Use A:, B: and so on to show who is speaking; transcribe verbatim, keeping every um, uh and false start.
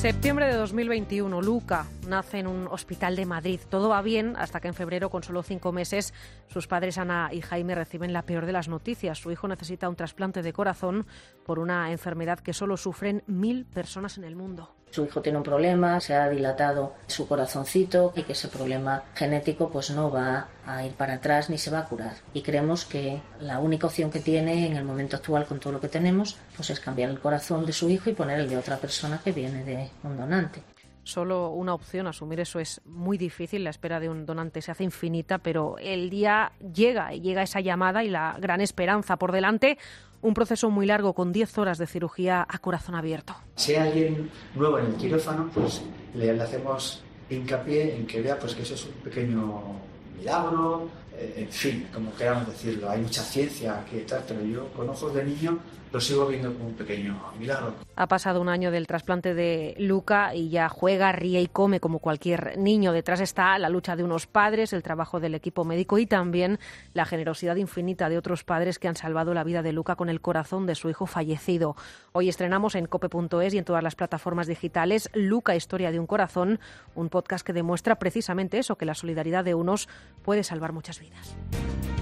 A: Septiembre de dos mil veintiuno, Luca nace en un hospital de Madrid. Todo va bien hasta que en febrero, con solo cinco meses, sus padres Ana y Jaime reciben la peor de las noticias. Su hijo necesita un trasplante de corazón por una enfermedad que solo sufren mil personas en el mundo.
B: Su hijo tiene un problema, se ha dilatado su corazoncito y que ese problema genético pues no va a ir para atrás ni se va a curar. Y creemos que la única opción que tiene en el momento actual con todo lo que tenemos pues es cambiar el corazón de su hijo y poner el de otra persona que viene de un donante.
A: Solo una opción, asumir eso es muy difícil, la espera de un donante se hace infinita, pero el día llega, y llega esa llamada y la gran esperanza por delante, un proceso muy largo con diez horas de cirugía a corazón abierto.
C: Si hay alguien nuevo en el quirófano, pues le, le hacemos hincapié en que vea pues, que eso es un pequeño milagro, eh, en fin, como queramos decirlo, hay mucha ciencia aquí detrás, pero yo con ojos de niño lo sigo viendo como un pequeño milagro.
A: Ha pasado un año del trasplante de Luca y ya juega, ríe y come como cualquier niño. Detrás está la lucha de unos padres, el trabajo del equipo médico y también la generosidad infinita de otros padres que han salvado la vida de Luca con el corazón de su hijo fallecido. Hoy estrenamos en cope punto es y en todas las plataformas digitales Luca, historia de un corazón, un podcast que demuestra precisamente eso, que la solidaridad de unos puede salvar muchas vidas.